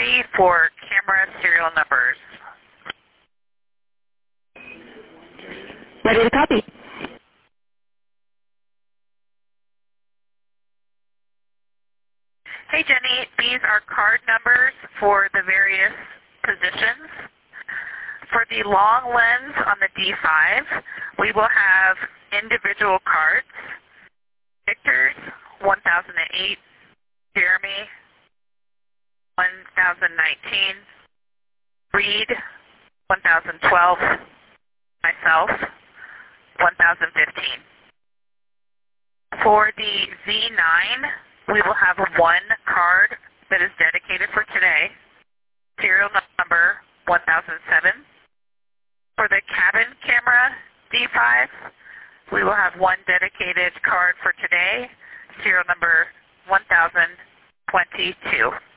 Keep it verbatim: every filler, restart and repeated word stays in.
ready for camera serial numbers. Ready to copy. Hey Jenny, these are card numbers for the various positions. For the long lens on the D five, we will have individual cards. Victor's one thousand eight, Jeremy one thousand nineteen, Reed one thousand twelve, myself one thousand fifteen. For the Z nine, we will have one card that is dedicated for today, serial number one thousand seven. For the cabin camera D five, we will have one dedicated card for today, serial number one thousand twenty-two.